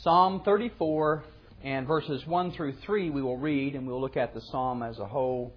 Psalm 34 and verses 1 through 3 we will read, and we'll look at the psalm as a whole.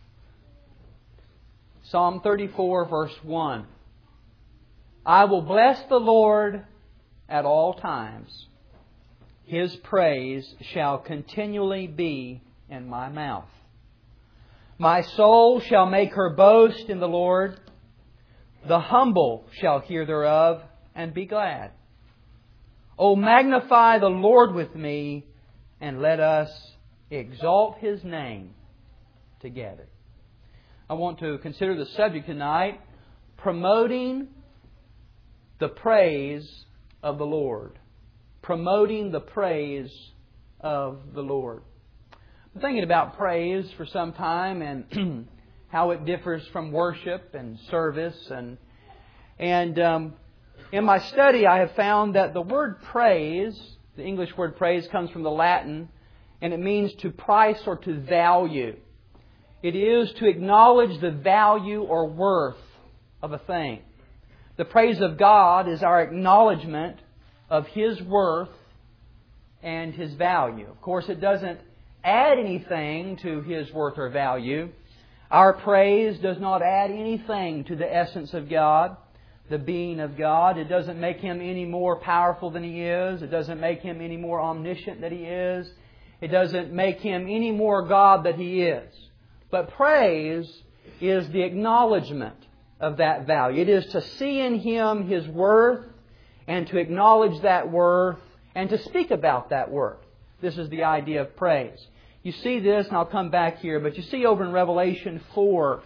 Psalm 34 verse 1. I will bless the Lord at all times. His praise shall continually be in my mouth. My soul shall make her boast in the Lord. The humble shall hear thereof and be glad. O magnify the Lord with me, and let us exalt His name together. I want to consider the subject tonight, promoting the praise of the Lord. Promoting the praise of the Lord. I'm thinking about praise for some time and how it differs from worship and service. And in my study I have found that the word praise, the English word praise, comes from the Latin, and it means to price or to value. It is to acknowledge the value or worth of a thing. The praise of God is our acknowledgement of His worth and His value. Of course, it doesn't add anything to His worth or value. Our praise does not add anything to the essence of God, the being of God. It doesn't make Him any more powerful than He is. It doesn't make Him any more omniscient than He is. It doesn't make Him any more God than He is. But praise is the acknowledgement of that value. It is to see in Him His worth and to acknowledge that worth and to speak about that worth. This is the idea of praise. You see this, and I'll come back here, but you see over in Revelation 4,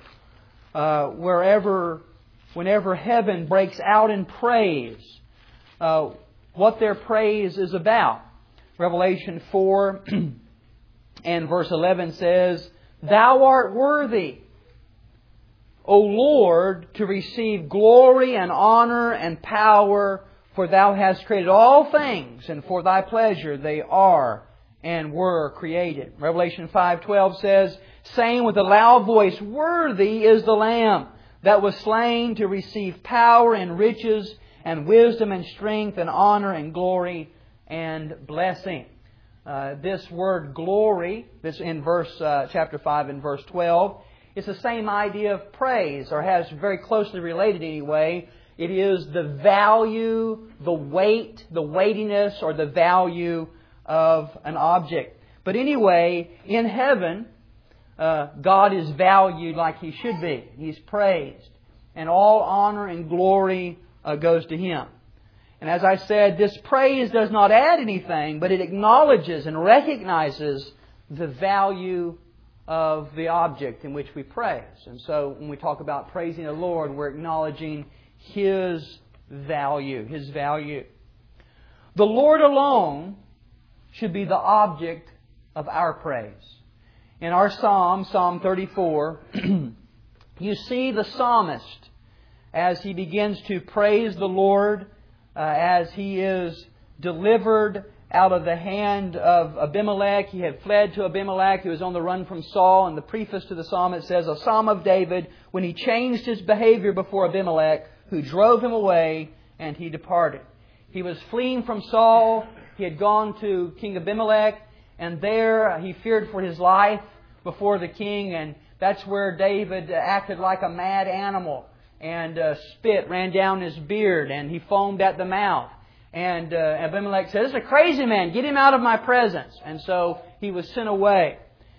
whenever heaven breaks out in praise, what their praise is about. Revelation 4 and verse 11 says, Thou art worthy, O Lord, to receive glory and honor and power, for Thou hast created all things, and for Thy pleasure they are and were created. Revelation 5:12 says, saying with a loud voice, Worthy is the Lamb that was slain to receive power and riches and wisdom and strength and honor and glory and blessing. This word glory, this in chapter 5 and verse 12, is the same idea of praise, or has very closely related anyway. It is the value, the weight, the weightiness, or the value of an object. But anyway, in heaven, God is valued like He should be. He's praised. And all honor and glory goes to Him. And as I said, this praise does not add anything, but it acknowledges and recognizes the value of the object in which we praise. And so when we talk about praising the Lord, we're acknowledging His value, His value. The Lord alone should be the object of our praise. In our psalm, Psalm 34, you see the psalmist as he begins to praise the Lord, as he is delivered out of the hand of Abimelech. He had fled to Abimelech. He was on the run from Saul. And the preface to the psalm, it says, a psalm of David when he changed his behavior before Abimelech, who drove him away, and he departed. He was fleeing from Saul. He had gone to King Abimelech, and there he feared for his life before the king, and that's where David acted like a mad animal, and spit ran down his beard, and he foamed at the mouth. And Abimelech said, "This is a crazy man. Get him out of my presence." And so he was sent away.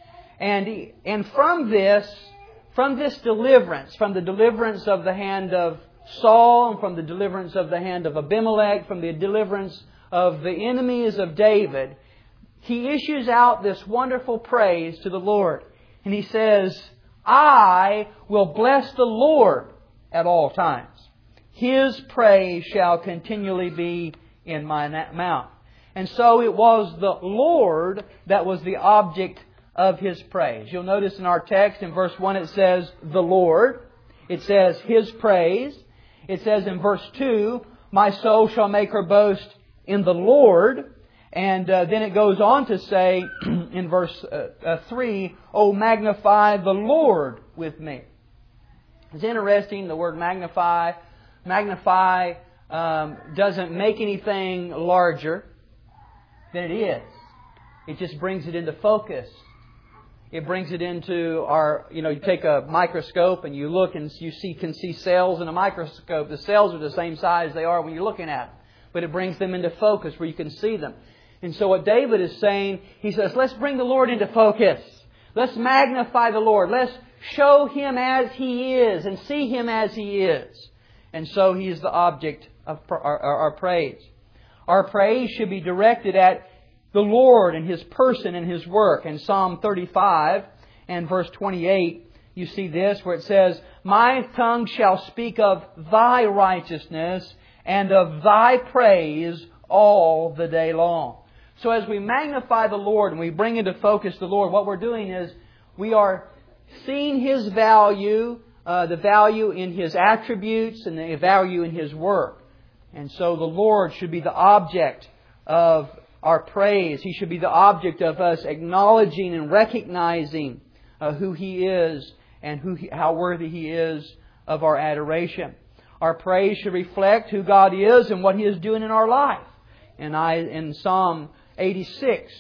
And from this deliverance, from the deliverance of the hand of Saul, and from the deliverance of the hand of Abimelech, from the deliverance of the enemies of David, he issues out this wonderful praise to the Lord. And he says, I will bless the Lord at all times. His praise shall continually be in my mouth. And so it was the Lord that was the object of His praise. You'll notice in our text in verse 1 it says, the Lord. It says, His praise. It says in verse 2, my soul shall make her boast in the Lord. And then it goes on to say in verse 3, O magnify the Lord with me. It's interesting, the word magnify. Magnify doesn't make anything larger. than it is. It just brings it into focus. It brings it into our, you take a microscope and you look and can see cells in a microscope. The cells are the same size they are when you're looking at them. But it brings them into focus where you can see them. And so what David is saying, he says, let's bring the Lord into focus. Let's magnify the Lord. Let's show Him as He is and see Him as He is. And so He is the object of our praise. Our praise should be directed at the Lord and His person and His work. In Psalm 35 and verse 28, you see this where it says, "My tongue shall speak of Thy righteousness and of Thy praise all the day long." So as we magnify the Lord and we bring into focus the Lord, what we're doing is we are seeing His value, the value in His attributes and the value in His work. And so the Lord should be the object of our praise. He should be the object of us acknowledging and recognizing who He is and how worthy He is of our adoration. Our praise should reflect who God is and what He is doing in our life. And in Psalm 86,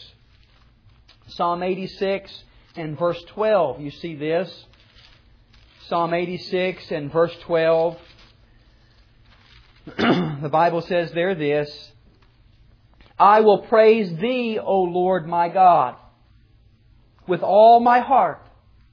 and verse 12, you see this. Psalm 86 and verse 12. The Bible says there this, "I will praise Thee, O Lord my God, with all my heart,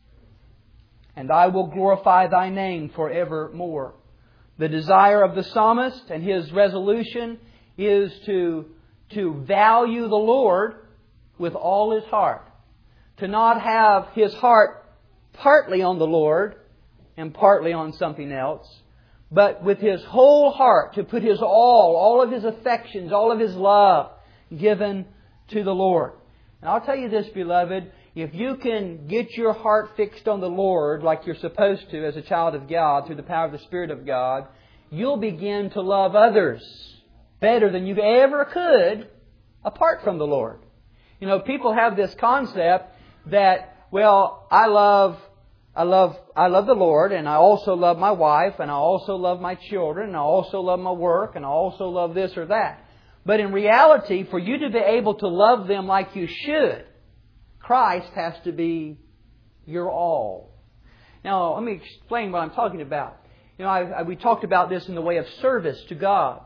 and I will glorify Thy name forevermore." The desire of the psalmist and his resolution is to value the Lord with all his heart. To not have his heart partly on the Lord and partly on something else, but with his whole heart to put his all of his affections, all of his love given to the Lord. And I'll tell you this, beloved, if you can get your heart fixed on the Lord like you're supposed to as a child of God through the power of the Spirit of God, you'll begin to love others better than you ever could apart from the Lord. People have this concept that, well, I love the Lord, and I also love my wife, and I also love my children, and I also love my work, and I also love this or that. But in reality, for you to be able to love them like you should, Christ has to be your all. Now, let me explain what I'm talking about. We talked about this in the way of service to God.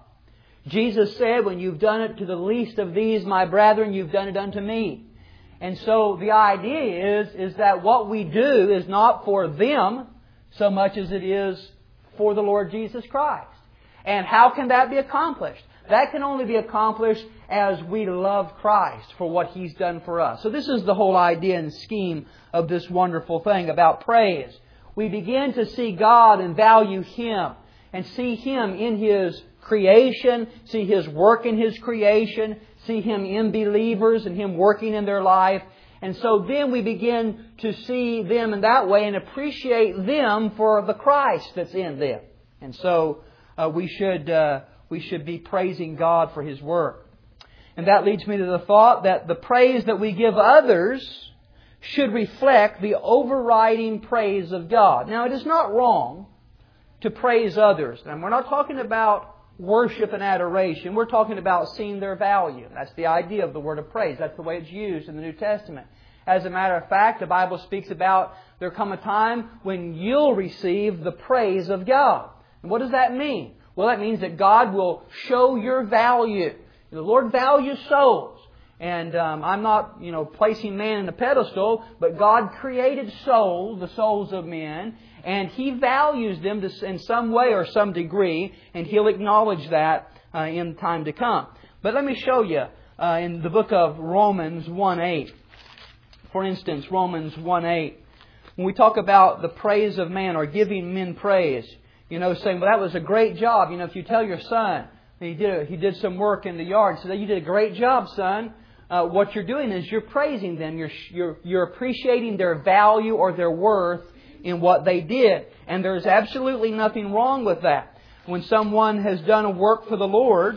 Jesus said, "When you've done it to the least of these, my brethren, you've done it unto me." And so the idea is that what we do is not for them so much as it is for the Lord Jesus Christ. And how can that be accomplished? That can only be accomplished as we love Christ for what He's done for us. So this is the whole idea and scheme of this wonderful thing about praise. We begin to see God and value Him and see Him in His creation, see His work in His creation, see Him in believers and Him working in their life. And so then we begin to see them in that way and appreciate them for the Christ that's in them. And so we should be praising God for His work. And that leads me to the thought that the praise that we give others should reflect the overriding praise of God. Now, it is not wrong to praise others. And we're not talking about worship and adoration. We're talking about seeing their value. That's the idea of the word of praise. That's the way it's used in the New Testament. As a matter of fact, the Bible speaks about there come a time when you'll receive the praise of God. And what does that mean? Well, that means that God will show your value. The Lord values souls. And I'm not, placing man in a pedestal, but God created souls, the souls of men, and He values them in some way or some degree, and He'll acknowledge that in time to come. But let me show you in the book of Romans 1:8. For instance, Romans 1:8. When we talk about the praise of man or giving men praise, saying, well, that was a great job. If you tell your son, he did some work in the yard, so you did a great job, son. What you're doing is you're praising them. You're appreciating their value or their worth in what they did. And there's absolutely nothing wrong with that. When someone has done a work for the Lord,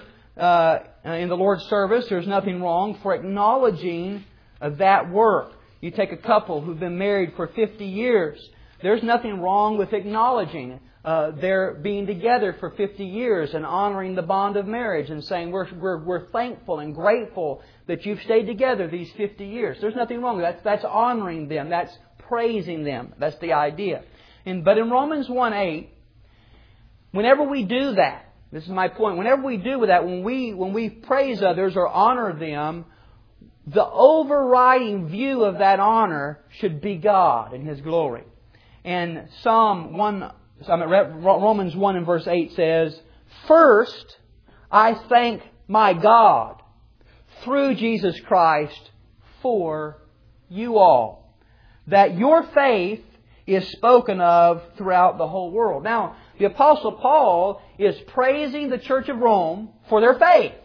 in the Lord's service, there's nothing wrong for acknowledging that work. You take a couple who've been married for 50 years. There's nothing wrong with acknowledging their being together for 50 years and honoring the bond of marriage and saying, we're thankful and grateful that you've stayed together these 50 years. There's nothing wrong with that. That's honoring them. That's praising them. That's the idea. But in Romans 1:8, whenever we do that, this is my point, whenever we do that, when we praise others or honor them, the overriding view of that honor should be God and His glory. And Romans 1 and verse 8 says, "First, I thank my God through Jesus Christ for you all, that your faith is spoken of throughout the whole world." Now, the Apostle Paul is praising the Church of Rome for their faith,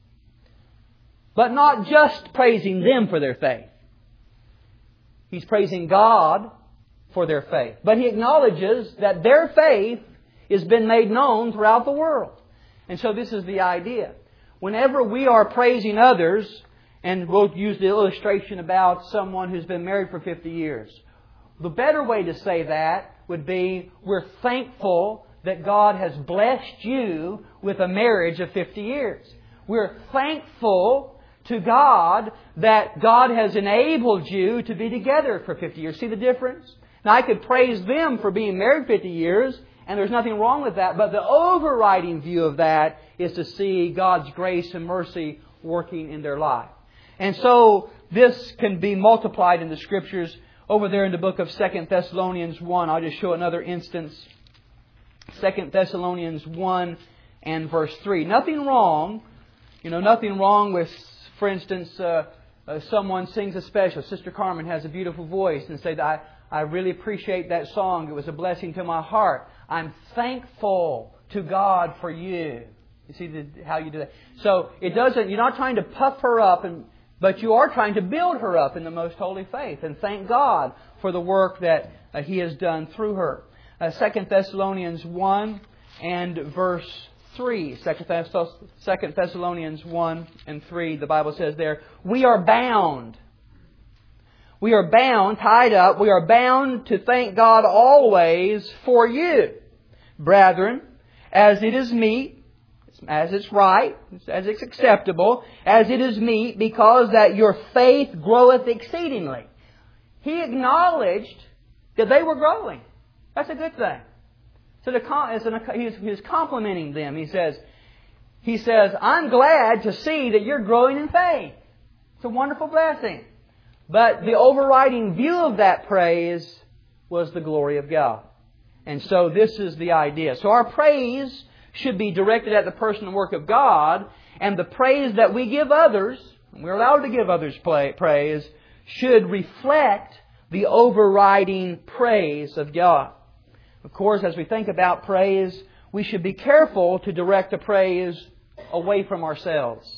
but not just praising them for their faith. He's praising God for their faith. But he acknowledges that their faith has been made known throughout the world. And so this is the idea. Whenever we are praising others, and we'll use the illustration about someone who's been married for 50 years. The better way to say that would be, we're thankful that God has blessed you with a marriage of 50 years. We're thankful to God that God has enabled you to be together for 50 years. See the difference? Now, I could praise them for being married 50 years, and there's nothing wrong with that, but the overriding view of that is to see God's grace and mercy working in their life. And so, this can be multiplied in the Scriptures. Over there in the book of 2 Thessalonians 1, I'll just show another instance. 2 Thessalonians 1 and verse 3. Nothing wrong with, for instance, someone sings a special. Sister Carmen has a beautiful voice and say that I really appreciate that song. It was a blessing to my heart. I'm thankful to God for you. You see how you do that? So you're not trying to puff her up, but you are trying to build her up in the most holy faith and thank God for the work that He has done through her. 2 Thessalonians 1 and verse 3. 2 Thessalonians 1 and 3, the Bible says there, "We are bound. We are bound, tied up, we are bound to thank God always for you, brethren, as it is meet, as it's right, as it's acceptable, as it is meet, because that your faith groweth exceedingly." He acknowledged that they were growing. That's a good thing. So he's complimenting them. He says, "I'm glad to see that you're growing in faith." It's a wonderful blessing. But the overriding view of that praise was the glory of God. And so this is the idea. So our praise should be directed at the person and work of God, and the praise that we give others, and we're allowed to give others praise, should reflect the overriding praise of God. Of course, as we think about praise, we should be careful to direct the praise away from ourselves.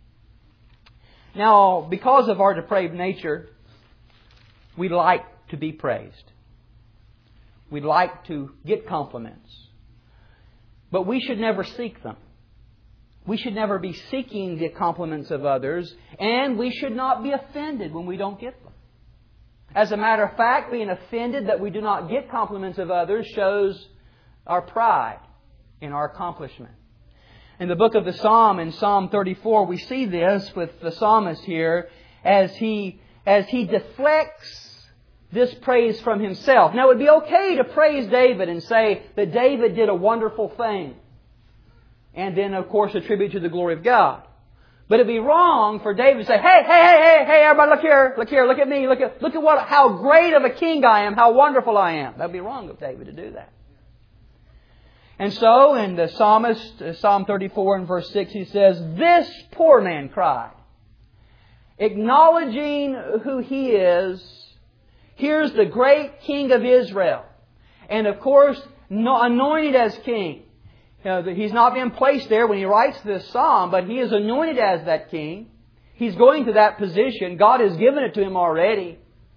Now, because of our depraved nature, we like to be praised. We like to get compliments. But we should never seek them. We should never be seeking the compliments of others, and we should not be offended when we don't get them. As a matter of fact, being offended that we do not get compliments of others shows our pride in our accomplishment. In the book of the Psalm, in Psalm 34, we see this with the psalmist here as he deflects this praise from himself. Now, it would be okay to praise David and say that David did a wonderful thing, and then, of course, attribute to the glory of God. But it'd be wrong for David to say, hey, everybody, look at me, look at how great of a king I am, how wonderful I am. That'd be wrong of David to do that. And so, in the psalmist, Psalm 34 and verse 6, he says, "This poor man cried." Acknowledging who he is, here's the great King of Israel. And of course, anointed as king. He's not been placed there when he writes this psalm, but he is anointed as that king. He's going to that position. God has given it to him already.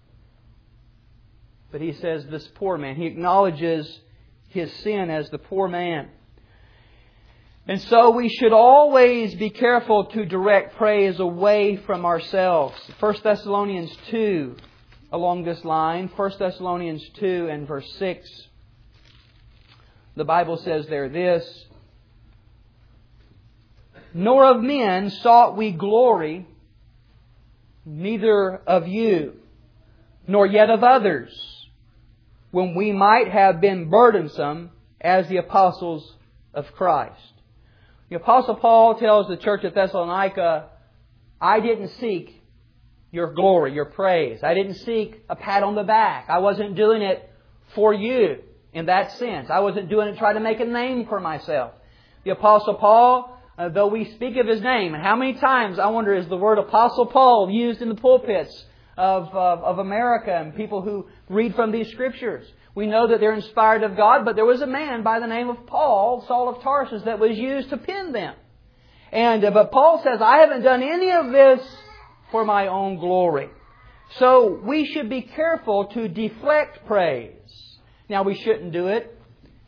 But he says, this poor man. He acknowledges his sin as the poor man. And so we should always be careful to direct praise away from ourselves. 1 Thessalonians 2, along this line, 1 Thessalonians 2 and verse 6. The Bible says there this, "Nor of men sought we glory, neither of you, nor yet of others, when we might have been burdensome as the apostles of Christ." The Apostle Paul tells the church at Thessalonica, I didn't seek your glory, your praise. I didn't seek a pat on the back. I wasn't doing it for you in that sense. I wasn't doing it trying to make a name for myself. The Apostle Paul, though we speak of his name, and how many times, I wonder, is the word Apostle Paul used in the pulpits of America and people who read from these Scriptures? We know that they're inspired of God, but there was a man by the name of Paul, Saul of Tarsus, that was used to pen them. But Paul says, I haven't done any of this for my own glory. So we should be careful to deflect praise. Now we shouldn't do it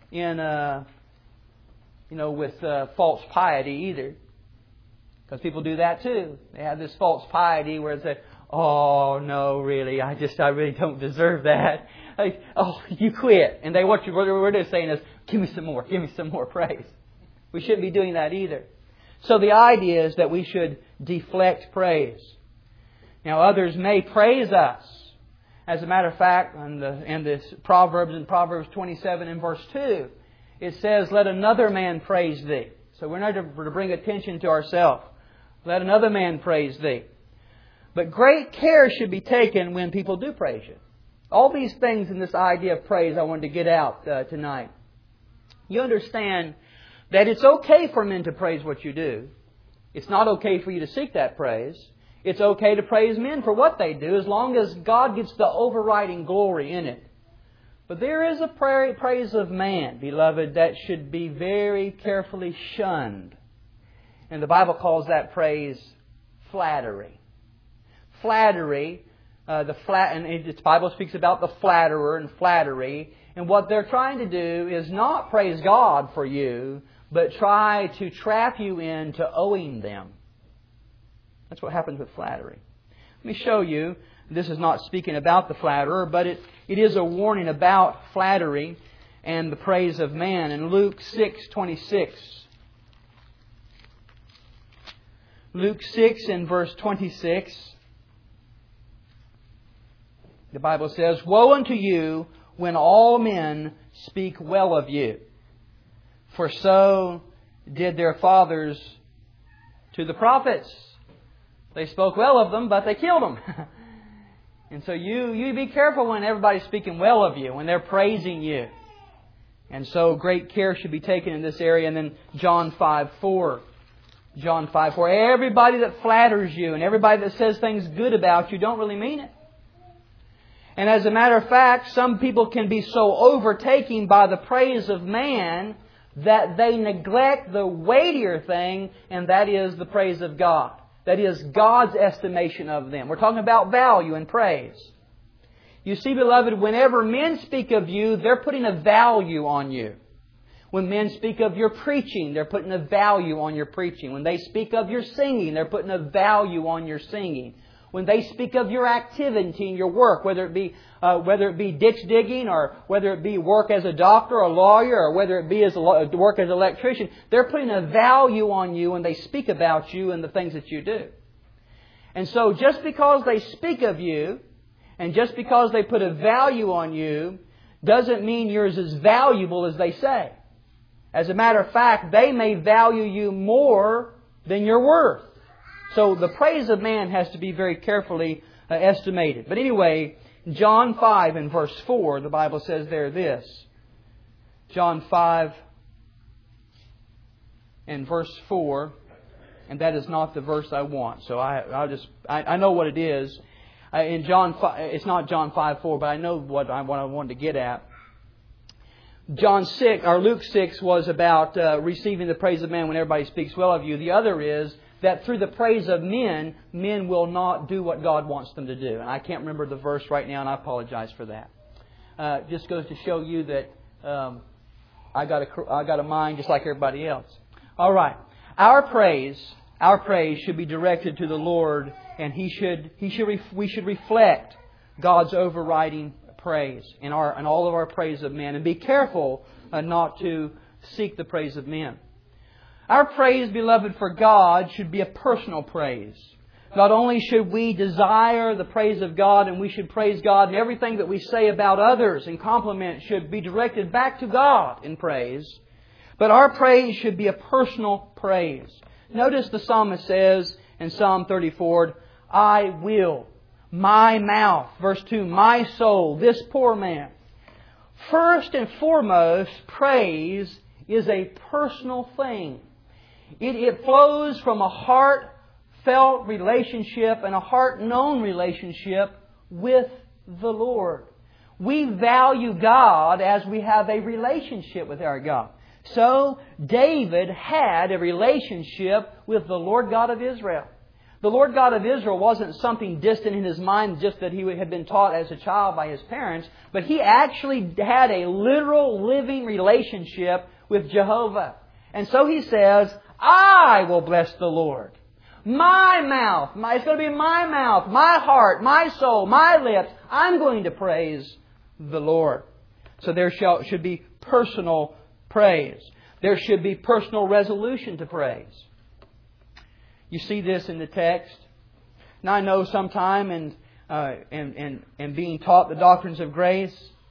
with false piety either. Because people do that too. They have this false piety where they say, oh no, really, I really don't deserve that. Like, oh, you quit. And what they're saying is, give me some more praise. We shouldn't be doing that either. So the idea is that we should deflect praise. Now others may praise us. As a matter of fact, in this Proverbs 27 and verse 2, it says, let another man praise thee. So we're not to bring attention to ourselves. Let another man praise thee. But great care should be taken when people do praise you. All these things in this idea of praise I wanted to get out tonight. You understand that it's okay for men to praise what you do. It's not okay for you to seek that praise. It's okay to praise men for what they do as long as God gets the overriding glory in it. But there is a praise of man, beloved, that should be very carefully shunned. And the Bible calls that praise flattery. Flattery, and the Bible speaks about the flatterer and flattery. And what they're trying to do is not praise God for you, but try to trap you into owing them. That's what happens with flattery. Let me show you. This is not speaking about the flatterer, but it is a warning about flattery and the praise of man. In Luke 6:26. Luke 6 and verse 26. The Bible says, woe unto you when all men speak well of you. For so did their fathers to the prophets. They spoke well of them, but they killed them. And so you be careful when everybody's speaking well of you, when they're praising you. And so great care should be taken in this area. And then John 5:4. John 5:4. Everybody that flatters you and everybody that says things good about you don't really mean it. And as a matter of fact, some people can be so overtaken by the praise of man that they neglect the weightier thing, and that is the praise of God. That is God's estimation of them. We're talking about value and praise. You see, beloved, whenever men speak of you, they're putting a value on you. When men speak of your preaching, they're putting a value on your preaching. When they speak of your singing, they're putting a value on your singing. When they speak of your activity and your work, whether it be ditch digging, or whether it be work as a doctor or a lawyer, or whether it be work as an electrician, they're putting a value on you when they speak about you and the things that you do. And so just because they speak of you, and just because they put a value on you, doesn't mean you're as valuable as they say. As a matter of fact, they may value you more than you're worth. So the praise of man has to be very carefully estimated. But anyway, John 5 and verse 4, the Bible says there this. John 5 and verse 4, and that is not the verse I want. So I know what it is. In John 5, it's not John 5:4, but I know what I wanted to get at. Luke 6 was about receiving the praise of man when everybody speaks well of you. The other is that through the praise of men, men will not do what God wants them to do. And I can't remember the verse right now, and I apologize for that. Just goes to show you that I got a mind just like everybody else. All right, our praise should be directed to the Lord, and we should reflect God's overriding praise in all of our praise of men, and be careful not to seek the praise of men. Our praise, beloved, for God should be a personal praise. Not only should we desire the praise of God, and we should praise God, and everything that we say about others in compliment should be directed back to God in praise, but our praise should be a personal praise. Notice the psalmist says in Psalm 34, I will, my mouth, verse 2, my soul, this poor man. First and foremost, praise is a personal thing. It flows from a heartfelt relationship and a heart-known relationship with the Lord. We value God as we have a relationship with our God. So, David had a relationship with the Lord God of Israel. The Lord God of Israel wasn't something distant in his mind, just that he had been taught as a child by his parents, but he actually had a literal living relationship with Jehovah. And so he says, I will bless the Lord. My mouth, it's going to be my mouth, my heart, my soul, my lips. I'm going to praise the Lord. So there should be personal praise. There should be personal resolution to praise. You see this in the text. Now I know sometime in being taught the doctrines of grace,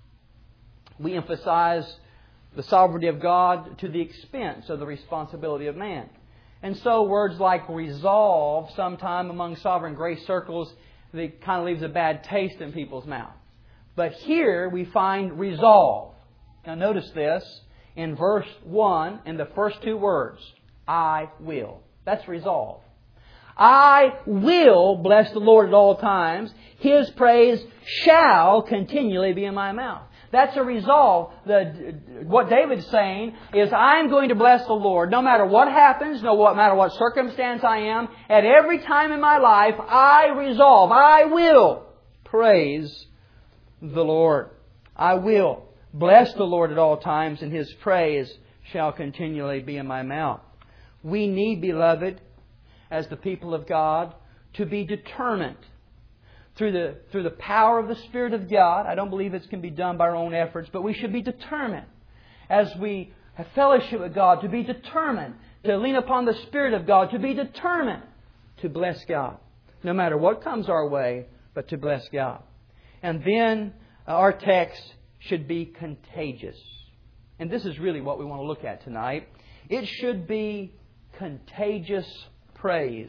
we emphasize the sovereignty of God to the expense of the responsibility of man. And so words like resolve, sometime among sovereign grace circles, they kind of leaves a bad taste in people's mouth. But here we find resolve. Now notice this in verse 1 in the first two words, I will. That's resolve. I will bless the Lord at all times. His praise shall continually be in my mouth. That's a resolve. What David's saying is, I'm going to bless the Lord no matter what happens, no matter what circumstance I am. At every time in my life, I resolve, I will praise the Lord. I will bless the Lord at all times, and His praise shall continually be in my mouth. We need, beloved, as the people of God, to be determined through the power of the Spirit of God. I don't believe it can be done by our own efforts, but we should be determined as we have fellowship with God, to be determined to lean upon the Spirit of God, to be determined to bless God, no matter what comes our way, but to bless God. And then our text should be contagious. And this is really what we want to look at tonight. It should be contagious praise.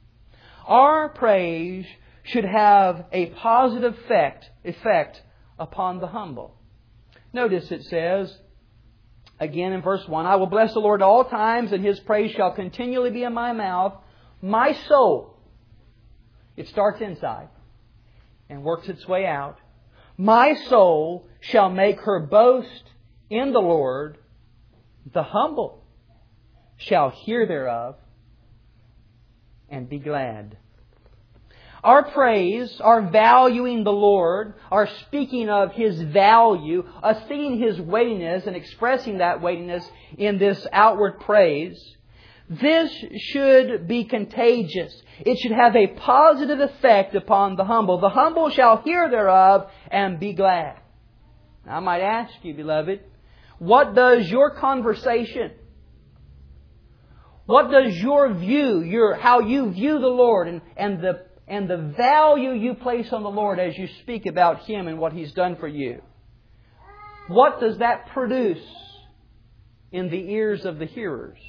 Our praise should have a positive effect upon the humble. Notice it says, again in verse 1, I will bless the Lord at all times, and His praise shall continually be in my mouth. My soul, it starts inside and works its way out. My soul shall make her boast in the Lord. The humble shall hear thereof and be glad. Our praise, our valuing the Lord, our speaking of His value, us seeing His weightiness and expressing that weightiness in this outward praise, this should be contagious. It should have a positive effect upon the humble. The humble shall hear thereof and be glad. Now, I might ask you, beloved, what does your conversation, what does your view, how you view the Lord and the value you place on the Lord as you speak about Him and what He's done for you, what does that produce in the ears of the hearers?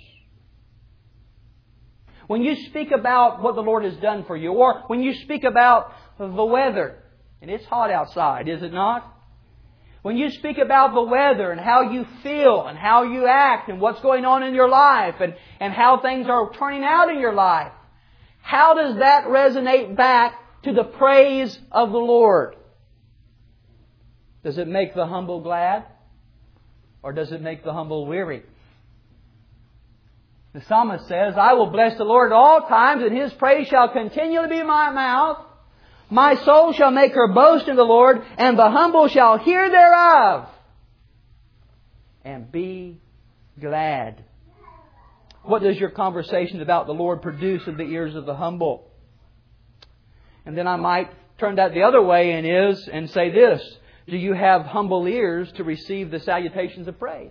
When you speak about what the Lord has done for you, or when you speak about the weather, and it's hot outside, is it not? When you speak about the weather and how you feel and how you act and what's going on in your life and how things are turning out in your life, how does that resonate back to the praise of the Lord? Does it make the humble glad? Or does it make the humble weary? The psalmist says, I will bless the Lord at all times, and His praise shall continually be in my mouth. My soul shall make her boast in the Lord, and the humble shall hear thereof and be glad. What does your conversation about the Lord produce in the ears of the humble? And then I might turn that the other way and say this. Do you have humble ears to receive the salutations of praise?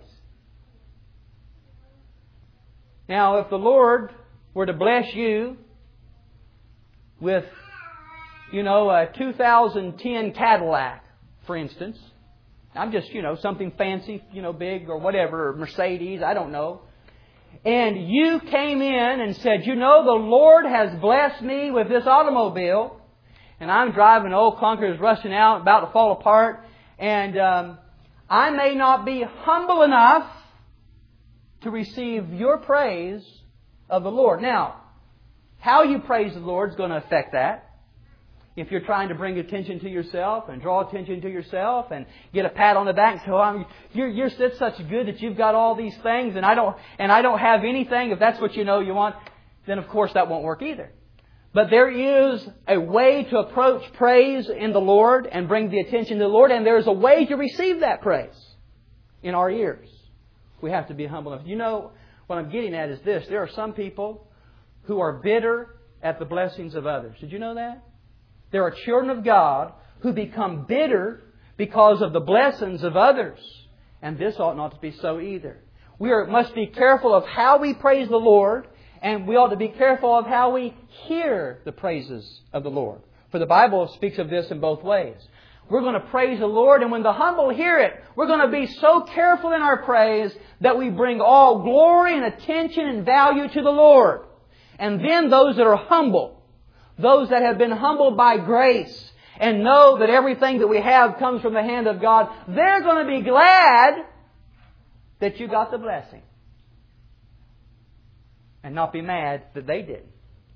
Now, if the Lord were to bless you with, a 2010 Cadillac, for instance. I'm just, something fancy, big or whatever, or Mercedes, I don't know. And you came in and said, the Lord has blessed me with this automobile. And I'm driving, old clunker is rusting out, about to fall apart. And I may not be humble enough to receive your praise of the Lord. Now, how you praise the Lord is going to affect that. If you're trying to bring attention to yourself and draw attention to yourself and get a pat on the back and say, "Oh, you're such good that you've got all these things and I don't have anything," if that's what you want, then of course that won't work either. But there is a way to approach praise in the Lord and bring the attention to the Lord, and there is a way to receive that praise in our ears. We have to be humble enough. What I'm getting at is this: there are some people who are bitter at the blessings of others. Did you know that? There are children of God who become bitter because of the blessings of others. And this ought not to be so either. We must be careful of how we praise the Lord, and we ought to be careful of how we hear the praises of the Lord. For the Bible speaks of this in both ways. We're going to praise the Lord, and when the humble hear it, we're going to be so careful in our praise that we bring all glory and attention and value to the Lord. And then those that are humble, those that have been humbled by grace and know that everything that we have comes from the hand of God, they're going to be glad that you got the blessing. And not be mad that they didn't.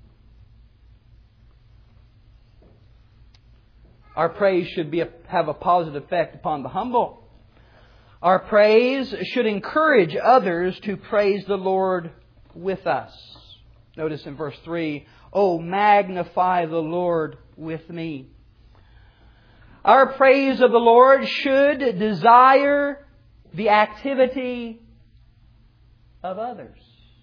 Our praise should have a positive effect upon the humble. Our praise should encourage others to praise the Lord with us. Notice in verse 3, "Oh, magnify the Lord with me." Our praise of the Lord should desire the activity of others.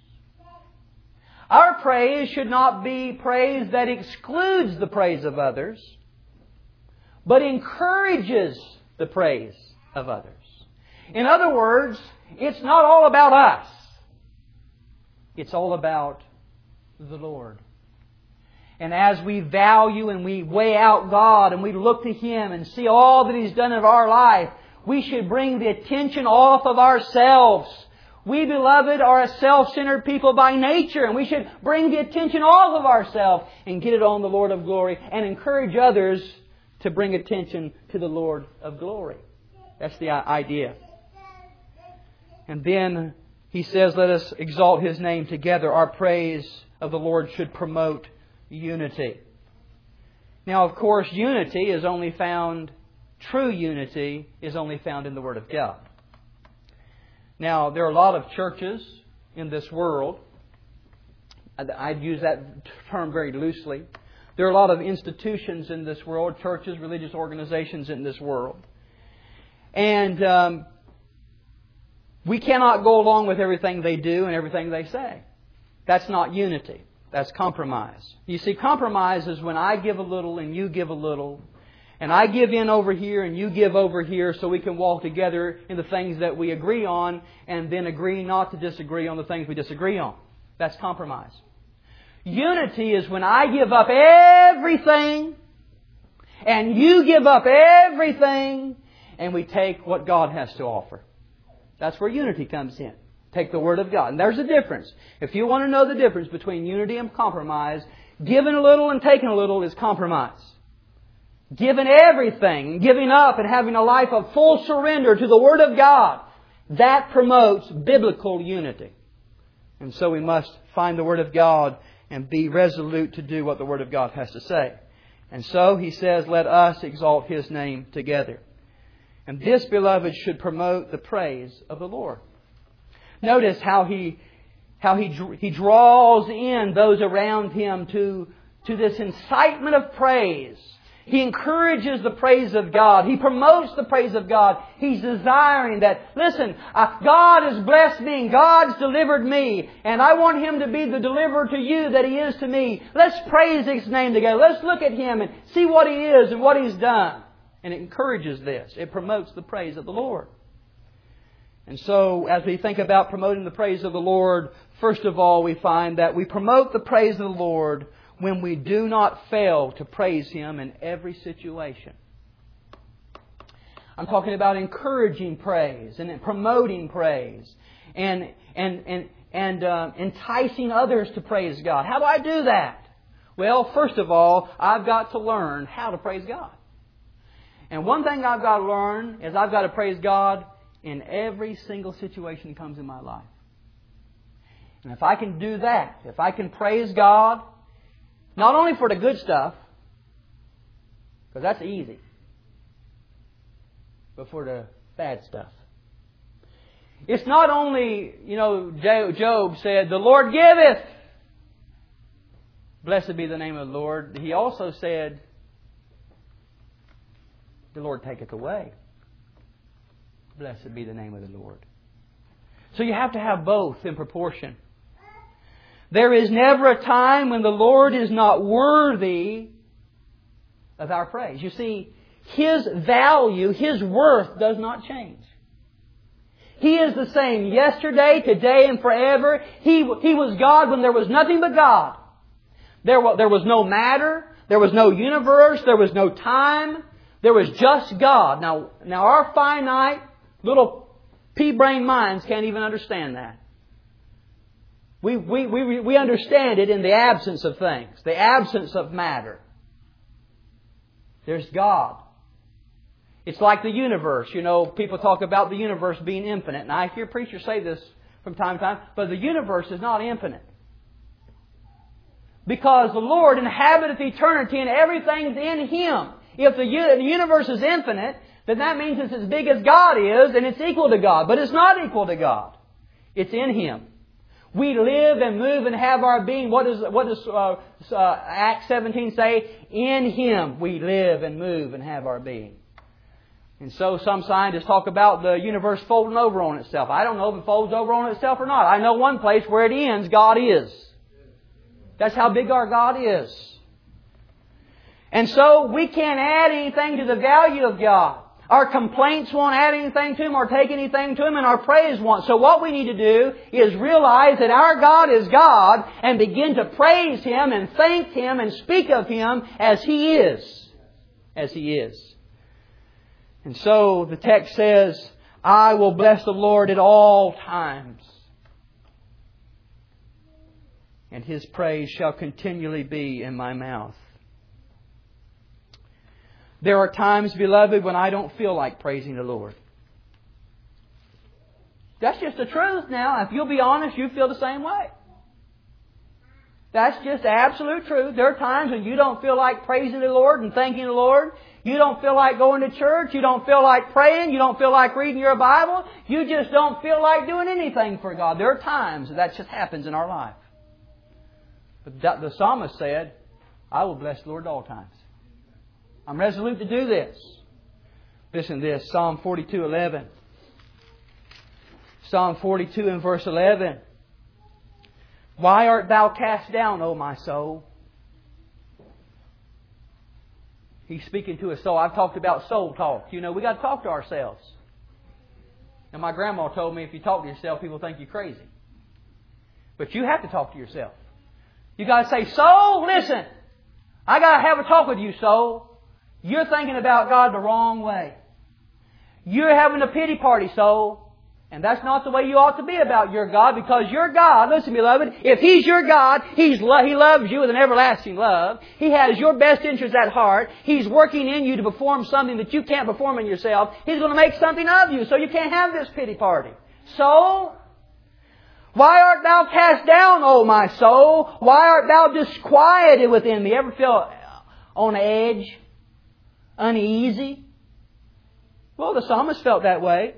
Our praise should not be praise that excludes the praise of others, but encourages the praise of others. In other words, it's not all about us. It's all about the Lord. And as we value and we weigh out God and we look to Him and see all that He's done in our life, we should bring the attention off of ourselves. We, beloved, are a self-centered people by nature, and we should bring the attention off of ourselves and get it on the Lord of glory and encourage others to bring attention to the Lord of glory. That's the idea. And then he says, let us exalt His name together. Our praise of the Lord should promote unity. Now, of course, true unity is only found in the Word of God. Now, there are a lot of churches in this world. I'd use that term very loosely. There are a lot of institutions in this world, churches, religious organizations in this world. And we cannot go along with everything they do and everything they say. That's not unity. That's compromise. You see, compromise is when I give a little and you give a little, and I give in over here and you give over here so we can walk together in the things that we agree on and then agree not to disagree on the things we disagree on. That's compromise. Unity is when I give up everything and you give up everything and we take what God has to offer. That's where unity comes in. Take the Word of God. And there's a difference. If you want to know the difference between unity and compromise, giving a little and taking a little is compromise. Giving everything and giving up and having a life of full surrender to the Word of God, that promotes biblical unity. And so we must find the Word of God and be resolute to do what the Word of God has to say. And so he says, let us exalt His name together. And this, beloved, should promote the praise of the Lord. Notice how he draws in those around him to this incitement of praise. He encourages the praise of God. He promotes the praise of God. He's desiring that, listen, God has blessed me and God's delivered me. And I want Him to be the deliverer to you that He is to me. Let's praise His name together. Let's look at Him and see what He is and what He's done. And it encourages this. It promotes the praise of the Lord. And so, as we think about promoting the praise of the Lord, first of all, we find that we promote the praise of the Lord when we do not fail to praise Him in every situation. I'm talking about encouraging praise and promoting praise and enticing others to praise God. How do I do that? Well, first of all, I've got to learn how to praise God. And one thing I've got to learn is I've got to praise God in every single situation that comes in my life. And if I can do that, if I can praise God, not only for the good stuff, because that's easy, but for the bad stuff. It's not only, Job said, "The Lord giveth. Blessed be the name of the Lord." He also said, "The Lord taketh away. Blessed be the name of the Lord." So you have to have both in proportion. There is never a time when the Lord is not worthy of our praise. You see, His value, His worth does not change. He is the same yesterday, today, and forever. He was God when there was nothing but God. There was no matter. There was no universe. There was no time. There was just God. Now our finite little pea-brain minds can't even understand that. We understand it in the absence of things, the absence of matter. There's God. It's like the universe. People talk about the universe being infinite. And I hear preachers say this from time to time, but the universe is not infinite. Because the Lord inhabiteth eternity and everything's in Him. If the universe is infinite, then that means it's as big as God is and it's equal to God. But it's not equal to God. It's in Him. We live and move and have our being. What does Acts 17 say? In Him we live and move and have our being. And so some scientists talk about the universe folding over on itself. I don't know if it folds over on itself or not. I know one place where it ends, God is. That's how big our God is. And so we can't add anything to the value of God. Our complaints won't add anything to Him or take anything to Him, and our praise won't. So what we need to do is realize that our God is God and begin to praise Him and thank Him and speak of Him as He is. As He is. And so the text says, "I will bless the Lord at all times, and His praise shall continually be in my mouth." There are times, beloved, when I don't feel like praising the Lord. That's just the truth now. If you'll be honest, you feel the same way. That's just absolute truth. There are times when you don't feel like praising the Lord and thanking the Lord. You don't feel like going to church. You don't feel like praying. You don't feel like reading your Bible. You just don't feel like doing anything for God. There are times that just happens in our life. But the psalmist said, "I will bless the Lord at all times." I'm resolute to do this. Listen to this, Psalm 42:11. Psalm 42 and verse 11. "Why art thou cast down, O my soul?" He's speaking to his soul. I've talked about soul talk. We got to talk to ourselves. And my grandma told me if you talk to yourself, people think you're crazy. But you have to talk to yourself. You got to say, "Soul, listen. I got to have a talk with you, soul. You're thinking about God the wrong way. You're having a pity party, soul. And that's not the way you ought to be about your God, because your God, listen, beloved, if He's your God, He loves you with an everlasting love. He has your best interests at heart. He's working in you to perform something that you can't perform in yourself. He's going to make something of you, so you can't have this pity party. Soul, why art thou cast down, O my soul? Why art thou disquieted within me? Ever feel on edge? Uneasy? Well, the psalmist felt that way.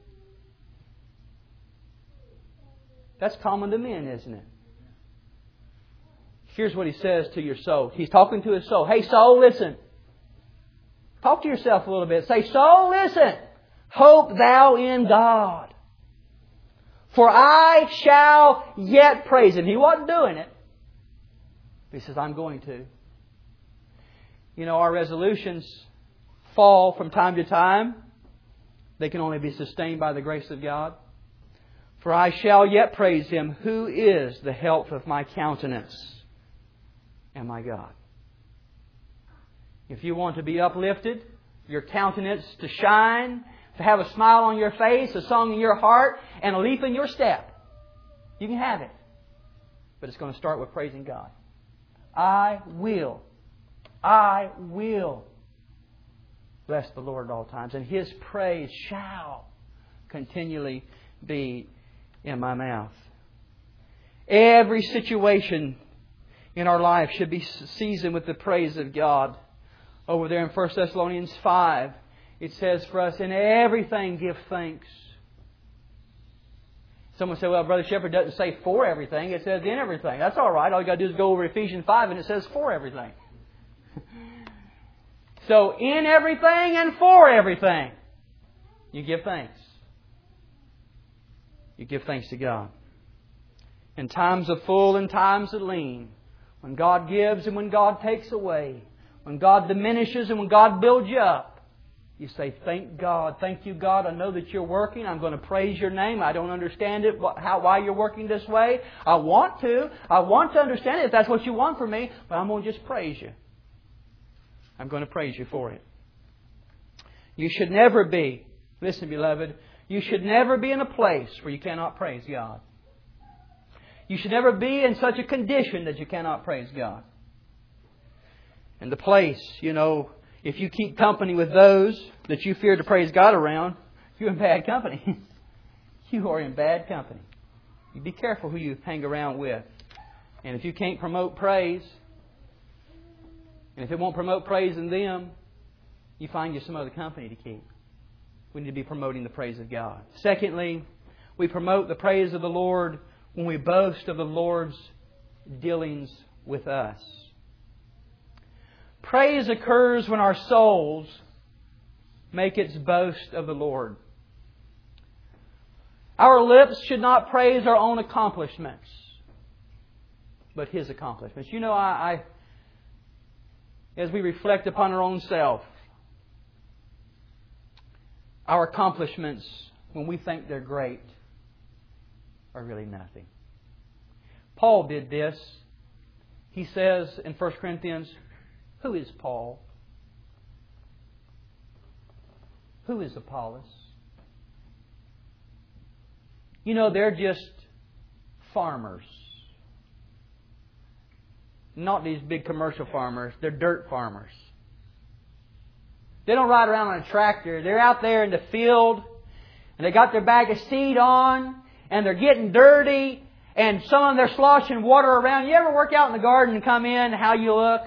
That's common to men, isn't it? Here's what he says to your soul. He's talking to his soul. "Hey, soul, listen." Talk to yourself a little bit. Say, "Soul, listen. Hope thou in God. For I shall yet praise Him." He wasn't doing it. He says, "I'm going to." Our resolutions fall from time to time, they can only be sustained by the grace of God. For I shall yet praise Him, who is the help of my countenance and my God. If you want to be uplifted, your countenance to shine, to have a smile on your face, a song in your heart, and a leap in your step, you can have it. But it's going to start with praising God. I will bless the Lord at all times, and His praise shall continually be in my mouth. Every situation in our life should be seasoned with the praise of God. Over there in 1 Thessalonians 5, it says for us, in everything give thanks. Someone said, well, Brother Shepherd doesn't say for everything. It says in everything. That's all right. All you got to do is go over Ephesians 5 and it says for everything. So in everything and for everything, you give thanks. You give thanks to God. In times of full and times of lean, when God gives and when God takes away, when God diminishes and when God builds you up, you say, thank God. Thank you, God. I know that you're working. I'm going to praise your name. I don't understand it, why you're working this way. I want to understand it if that's what you want from me, but I'm going to just praise you. I'm going to praise you for it. You should never be, listen, beloved, you should never be in a place where you cannot praise God. You should never be in such a condition that you cannot praise God. And the place, if you keep company with those that you fear to praise God around, you're in bad company. You are in bad company. You be careful who you hang around with. And if you can't promote praise, and if it won't promote praise in them, you find you some other company to keep. We need to be promoting the praise of God. Secondly, we promote the praise of the Lord when we boast of the Lord's dealings with us. Praise occurs when our souls make its boast of the Lord. Our lips should not praise our own accomplishments, but His accomplishments. As we reflect upon our own self, our accomplishments, when we think they're great, are really nothing. Paul did this. He says in 1 Corinthians, who is Paul? Who is Apollos? They're just farmers. Not these big commercial farmers. They're dirt farmers. They don't ride around on a tractor. They're out there in the field and they got their bag of seed on and they're getting dirty and some of them they're sloshing water around. You ever work out in the garden and come in, how you look?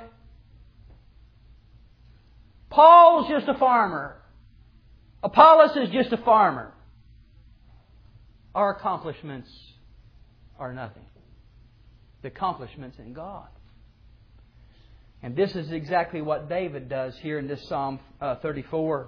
Paul's just a farmer. Apollos is just a farmer. Our accomplishments are nothing. The accomplishments in God. And this is exactly what David does here in this Psalm 34.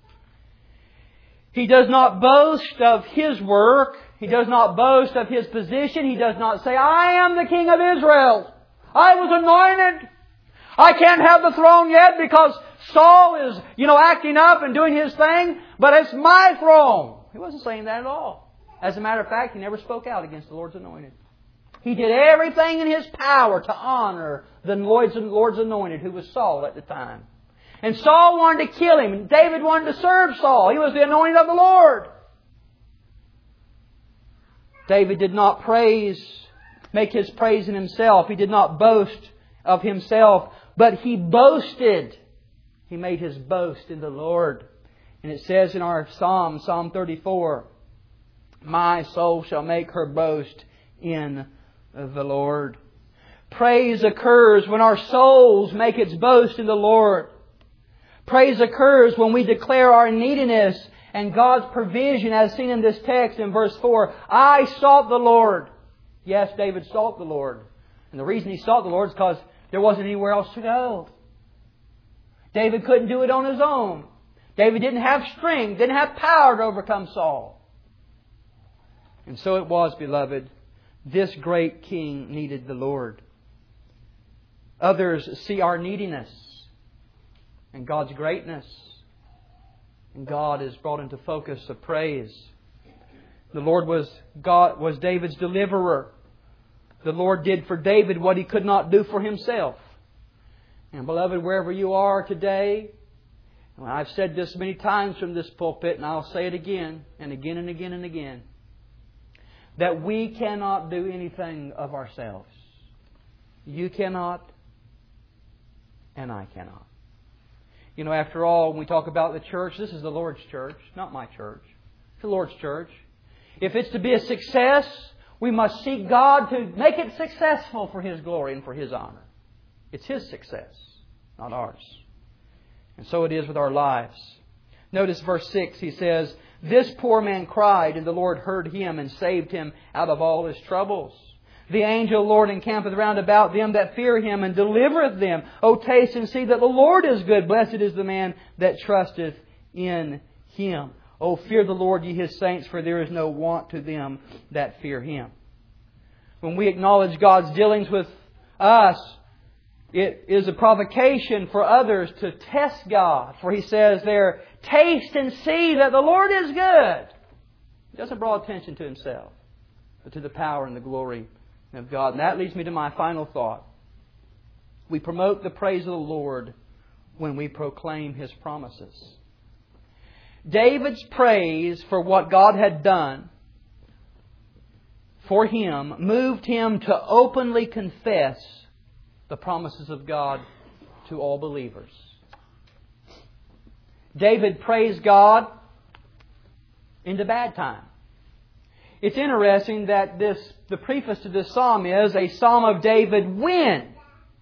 He does not boast of his work. He does not boast of his position. He does not say, I am the King of Israel. I was anointed. I can't have the throne yet because Saul is, acting up and doing his thing, but it's my throne. He wasn't saying that at all. As a matter of fact, he never spoke out against the Lord's anointed. He did everything in his power to honor the Lord's anointed, who was Saul at the time. And Saul wanted to kill him, and David wanted to serve Saul. He was the anointed of the Lord. David did not make his praise in himself. He did not boast of himself, but he boasted. He made his boast in the Lord. And it says in our Psalm 34, my soul shall make her boast in the Lord. Praise occurs when our souls make its boast in the Lord. Praise occurs when we declare our neediness and God's provision, as seen in this text in verse 4. I sought the Lord. Yes, David sought the Lord. And the reason he sought the Lord is because there wasn't anywhere else to go. David couldn't do it on his own. David didn't have strength, didn't have power to overcome Saul. And so it was, beloved, this great king needed the Lord. Others see our neediness and God's greatness And God is brought into focus of praise. The Lord was David's deliverer. The Lord did for David what He could not do for Himself. And beloved, wherever you are today, and I've said this many times from this pulpit, and I'll say it again and again and again and again, that we cannot do anything of ourselves. You cannot, and I cannot. You know, after all, when we talk about the church, this is the Lord's church, not my church. It's the Lord's church. If it's to be a success, we must seek God to make it successful for His glory and for His honor. It's His success, not ours. And so it is with our lives. Notice verse 6, he says, "This poor man cried, and the Lord heard him and saved him out of all his troubles. The angel of the Lord encampeth round about them that fear Him and delivereth them. O taste and see that the Lord is good. Blessed is the man that trusteth in Him. O fear the Lord, ye His saints, for there is no want to them that fear Him." When we acknowledge God's dealings with us, it is a provocation for others to test God. For He says there, "Taste and see that the Lord is good." He doesn't draw attention to Himself, but to the power and the glory of God. And that leads me to my final thought. We promote the praise of the Lord when we proclaim His promises. David's praise for what God had done for him moved him to openly confess the promises of God to all believers. David praised God in the bad time. It's interesting that the preface to this psalm is a psalm of David when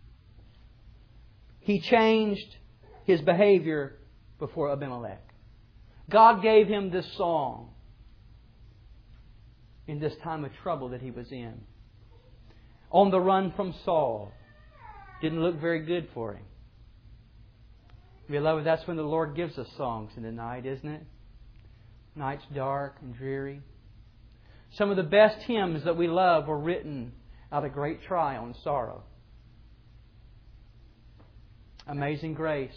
he changed his behavior before Abimelech. God gave him this song in this time of trouble that he was in. On the run from Saul. Didn't look very good for him. Beloved, that's when the Lord gives us songs in the night, isn't it? Night's dark and dreary. Some of the best hymns that we love were written out of great trial and sorrow. Amazing Grace.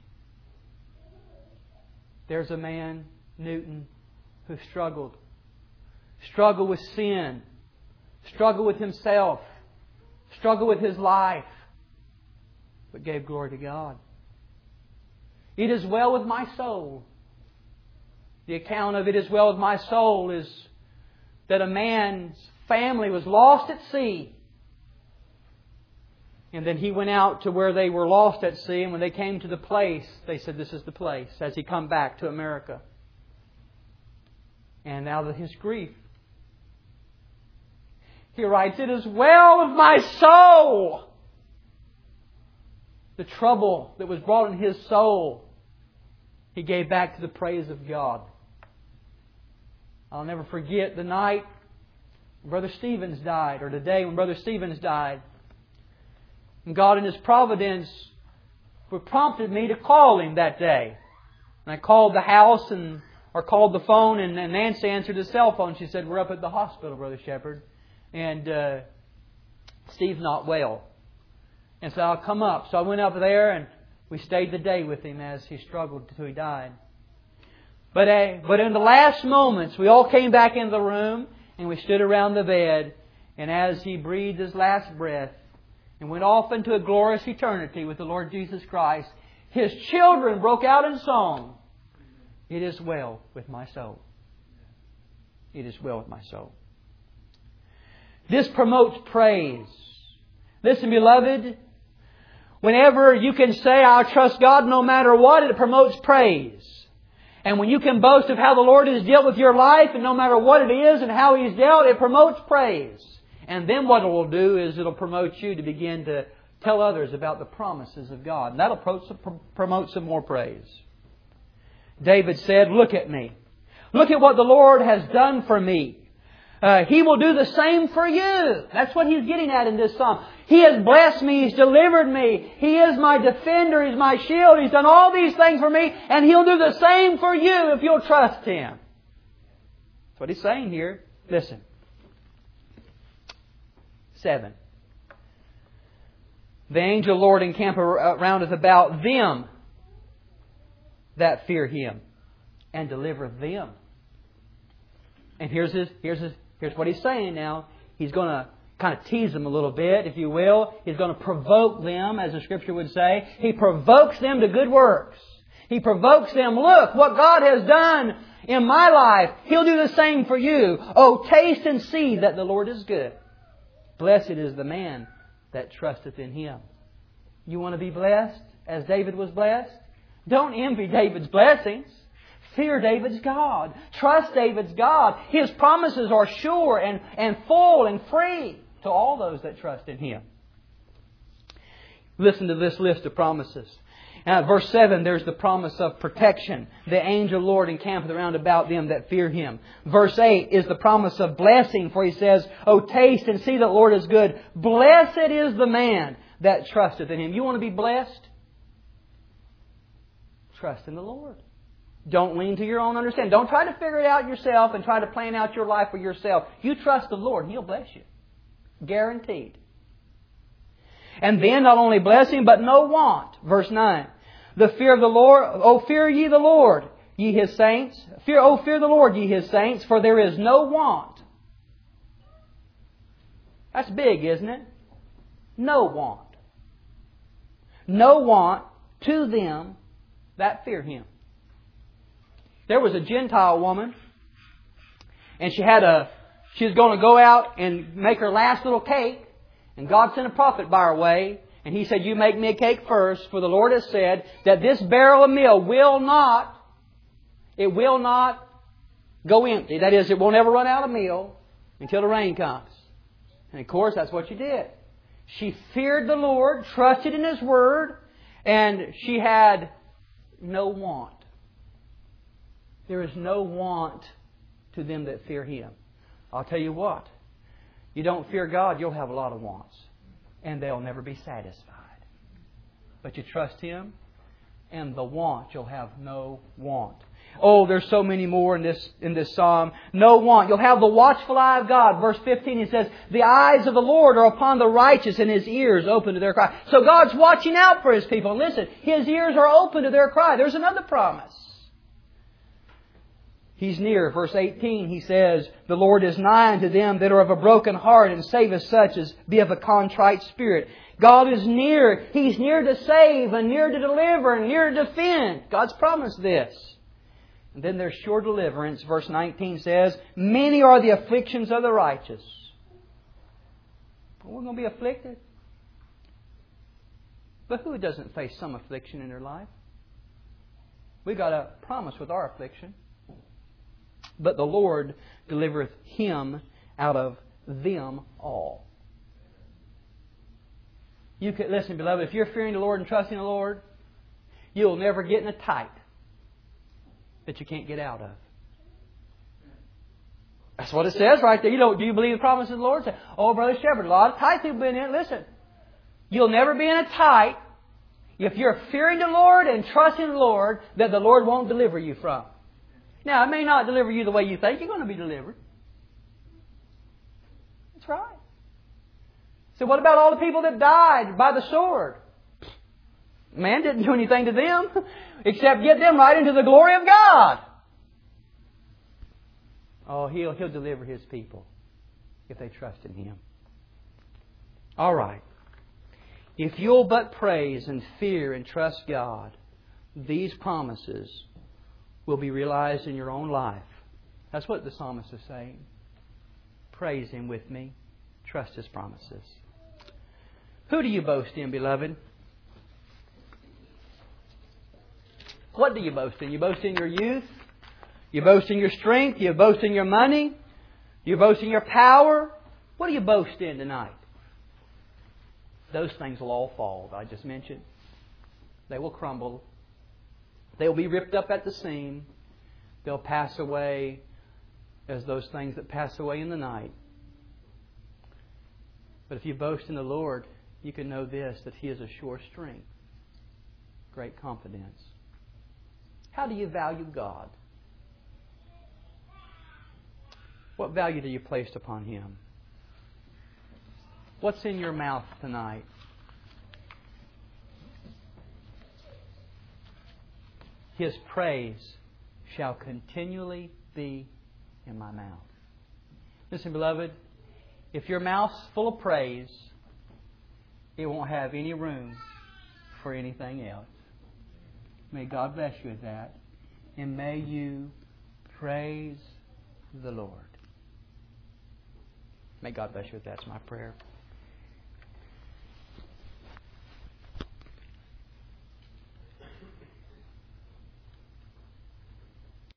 There's a man, Newton, who struggled. Struggled with sin. Struggled with himself. Struggled with his life. But gave glory to God. It is well with my soul. The account of it is well with my soul is that a man's family was lost at sea. And then he went out to where they were lost at sea. And when they came to the place, they said, "This is the place," as he come back to America. And out of his grief, he writes, "It is well with my soul." The trouble that was brought in his soul, he gave back to the praise of God. I'll never forget the night when Brother Stevens died, or the day when Brother Stevens died. And God in His providence prompted me to call him that day. And I called the house or called the phone, and Nancy answered the cell phone. She said, "We're up at the hospital, Brother Shepherd, and Steve's not well." And so I'll come up. So I went up there and we stayed the day with him as he struggled until he died. But in the last moments, we all came back in the room and we stood around the bed. And as he breathed his last breath and went off into a glorious eternity with the Lord Jesus Christ, his children broke out in song. "It is well with my soul." It is well with my soul. This promotes praise. Listen, beloved, whenever you can say, "I trust God no matter what," it promotes praise. And when you can boast of how the Lord has dealt with your life, and no matter what it is and how He's dealt, it promotes praise. And then what it will do is it'll promote you to begin to tell others about the promises of God. And that'll promote some more praise. David said, "Look at me. Look at what the Lord has done for me. He will do the same for you." That's what he's getting at in this psalm. He has blessed me. He's delivered me. He is my defender. He's my shield. He's done all these things for me. And He'll do the same for you if you'll trust Him. That's what he's saying here. Listen. 7. The angel of the Lord encampeth roundeth about them that fear Him. and deliver them. And here's what He's saying now. He's going to kind of tease them a little bit, if you will. He's going to provoke them, as the Scripture would say. He provokes them to good works. He provokes them, look, what God has done in my life, He'll do the same for you. Oh, taste and see that the Lord is good. Blessed is the man that trusteth in Him. You want to be blessed as David was blessed? Don't envy David's blessings. Fear David's God. Trust David's God. His promises are sure and full and free to all those that trust in Him. Listen to this list of promises. Verse 7, there's the promise of protection. The angel Lord encampeth round about them that fear Him. Verse 8 is the promise of blessing, for He says, "O taste and see that the Lord is good. Blessed is the man that trusteth in Him." You want to be blessed? Trust in the Lord. Don't lean to your own understanding. Don't try to figure it out yourself and try to plan out your life for yourself. You trust the Lord and He'll bless you. Guaranteed. And then not only blessing, but no want. Verse 9. The fear of the Lord, O fear ye the Lord, ye His saints. Fear the Lord, ye His saints, for there is no want. That's big, isn't it? No want. No want to them that fear Him. There was a Gentile woman, and she was going to go out and make her last little cake, and God sent a prophet by her way, and he said, "You make me a cake first, for the Lord has said that this barrel of meal will not go empty." That is, it will never run out of meal until the rain comes. And of course, that's what she did. She feared the Lord, trusted in His Word, and she had no want. There is no want to them that fear Him. I'll tell you what. You don't fear God, you'll have a lot of wants. And they'll never be satisfied. But you trust Him, and the want, you'll have no want. Oh, there's so many more in this psalm. No want. You'll have the watchful eye of God. Verse 15, He says, "The eyes of the Lord are upon the righteous, and His ears open to their cry." So God's watching out for His people. And listen, His ears are open to their cry. There's another promise. He's near. Verse 18, He says, "The Lord is nigh unto them that are of a broken heart, and saveth such as be of a contrite spirit." God is near. He's near to save, and near to deliver, and near to defend. God's promised this. And then there's sure deliverance. Verse 19 says, "Many are the afflictions of the righteous." Well, we're going to be afflicted. But who doesn't face some affliction in their life? We've got a promise with our affliction. "But the Lord delivereth him out of them all." You can listen, beloved, if you're fearing the Lord and trusting the Lord, you'll never get in a tight that you can't get out of. That's what it says right there. Do you believe the promises of the Lord? Say, "Oh, Brother Shepherd, a lot of tight people been in it." Listen, you'll never be in a tight if you're fearing the Lord and trusting the Lord that the Lord won't deliver you from. Now, it may not deliver you the way you think you're going to be delivered. That's right. So what about all the people that died by the sword? Man didn't do anything to them except get them right into the glory of God. Oh, He'll deliver His people if they trust in Him. All right. If you'll but praise and fear and trust God, these promises will be realized in your own life. That's what the psalmist is saying. Praise Him with me. Trust His promises. Who do you boast in, beloved? What do you boast in? You boast in your youth? You boast in your strength? You boast in your money? You boast in your power? What do you boast in tonight? Those things will all fall, I just mentioned. They will crumble. They'll be ripped up at the seam. They'll pass away as those things that pass away in the night. But if you boast in the Lord, you can know this, that He is a sure strength. Great confidence. How do you value God? What value do you place upon Him? What's in your mouth tonight? His praise shall continually be in my mouth. Listen, beloved, if your mouth's full of praise, it won't have any room for anything else. May God bless you with that. And may you praise the Lord. May God bless you with that. That's my prayer.